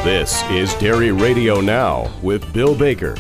This is Dairy Radio Now with Bill Baker.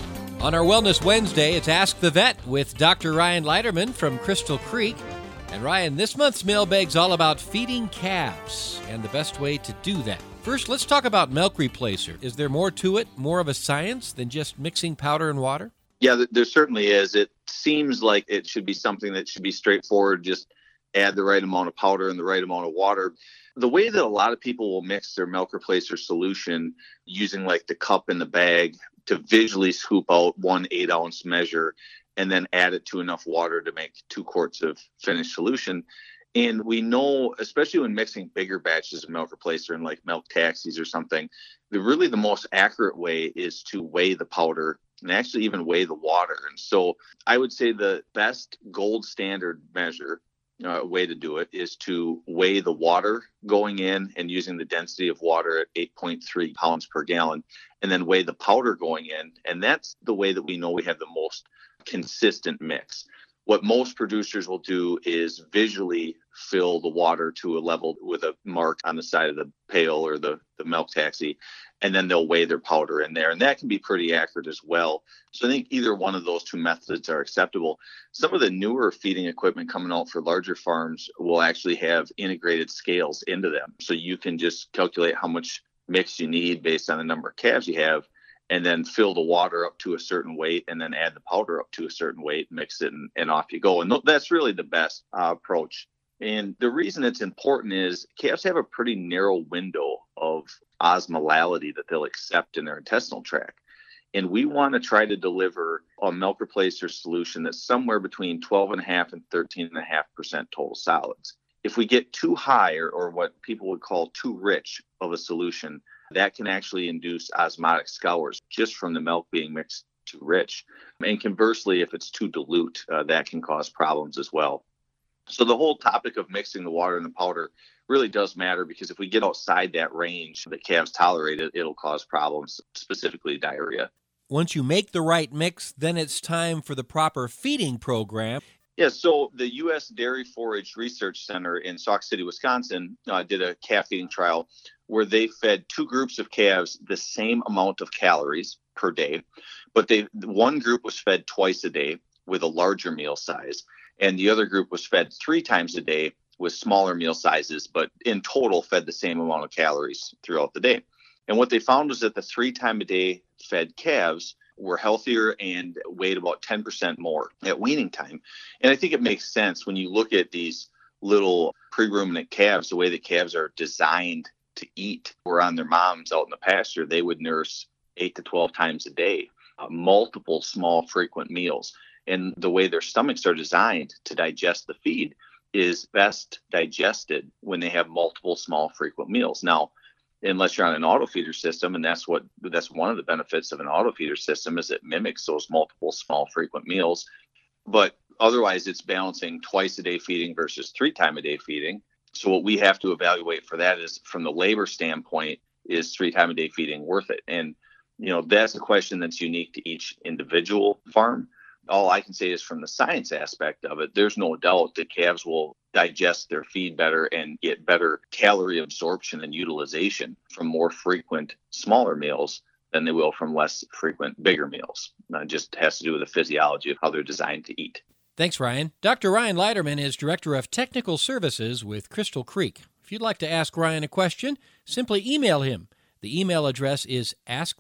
On our Wellness Wednesday, it's Ask the Vet with Dr. Ryan Leiterman from Crystal Creek. And Ryan, this month's mailbag's all about feeding calves and the best way to do that. First, let's talk about milk replacer. Is there more to it, more of a science than just mixing powder and water? Yeah, there certainly is. It seems like it should be something that should be straightforward. Just add the right amount of powder and the right amount of water. The way that a lot of people will mix their milk replacer solution using like the cup in the bag to visually scoop out 1 8-ounce measure and then add it to enough water to make 2 quarts of finished solution. And we know, especially when mixing bigger batches of milk replacer and like milk taxis or something, the most accurate way is to weigh the powder and actually even weigh the water. And so I would say the best gold standard measure way to do it is to weigh the water going in and using the density of water at 8.3 pounds per gallon, and then weigh the powder going in. And that's the way that we know we have the most consistent mix. What most producers will do is visually fill the water to a level with a mark on the side of the pail or the milk taxi, and then they'll weigh their powder in there. And that can be pretty accurate as well. So I think either one of those 2 methods are acceptable. Some of the newer feeding equipment coming out for larger farms will actually have integrated scales into them. So you can just calculate how much mix you need based on the number of calves you have, and then fill the water up to a certain weight, and then add the powder up to a certain weight, mix it, and off you go. And that's really the best approach. And the reason it's important is calves have a pretty narrow window of osmolality that they'll accept in their intestinal tract. And we want to try to deliver a milk replacer solution that's somewhere between 12.5% and 13.5% total solids. If we get too high or what people would call too rich of a solution, that can actually induce osmotic scours just from the milk being mixed too rich. And conversely, if it's too dilute, that can cause problems as well. So the whole topic of mixing the water and the powder really does matter, because if we get outside that range that calves tolerate, it'll cause problems, specifically diarrhea. Once you make the right mix, then it's time for the proper feeding program. Yeah, so the U.S. Dairy Forage Research Center in Sauk City, Wisconsin, did a calf feeding trial where they fed 2 groups of calves the same amount of calories per day, but one group was fed twice a day with a larger meal size, and the other group was fed 3 times a day with smaller meal sizes, but in total fed the same amount of calories throughout the day. And what they found was that the 3 times a day fed calves were healthier and weighed about 10% more at weaning time. And I think it makes sense when you look at these little pre-ruminant calves, the way that calves are designed to eat. Where on their moms out in the pasture, they would nurse 8 to 12 times a day, multiple small frequent meals. And the way their stomachs are designed to digest the feed is best digested when they have multiple small frequent meals. Now, unless you're on an auto feeder system, and that's one of the benefits of an auto feeder system, is it mimics those multiple small frequent meals. But otherwise, it's balancing twice a day feeding versus 3 times a day feeding. So what we have to evaluate for that is, from the labor standpoint, is 3 times a day feeding worth it? And that's a question that's unique to each individual farm. All I can say is, from the science aspect of it, there's no doubt that calves will digest their feed better and get better calorie absorption and utilization from more frequent smaller meals than they will from less frequent bigger meals. It just has to do with the physiology of how they're designed to eat. Thanks, Ryan. Dr. Ryan Leiterman is Director of Technical Services with Crystal Creek. If you'd like to ask Ryan a question, simply email him. The email address is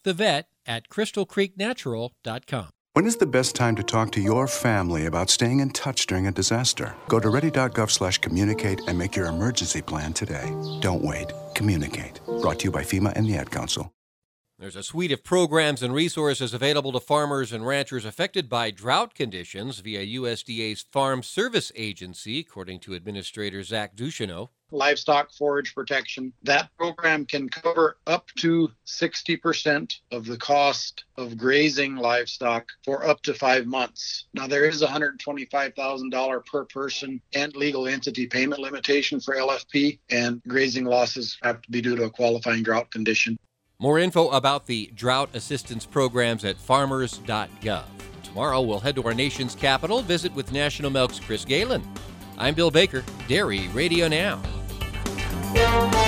askthevet@crystalcreeknatural.com. When is the best time to talk to your family about staying in touch during a disaster? Go to ready.gov/communicate and make your emergency plan today. Don't wait. Communicate. Brought to you by FEMA and the Ad Council. There's a suite of programs and resources available to farmers and ranchers affected by drought conditions via USDA's Farm Service Agency, according to Administrator Zach Ducheneau. Livestock forage protection. That program can cover up to 60% of the cost of grazing livestock for up to 5 months. Now, there is a $125,000 per person and legal entity payment limitation for LFP, and grazing losses have to be due to a qualifying drought condition. More info about the drought assistance programs at farmers.gov. Tomorrow, we'll head to our nation's capital, visit with National Milk's Chris Galen. I'm Bill Baker, Dairy Radio Now.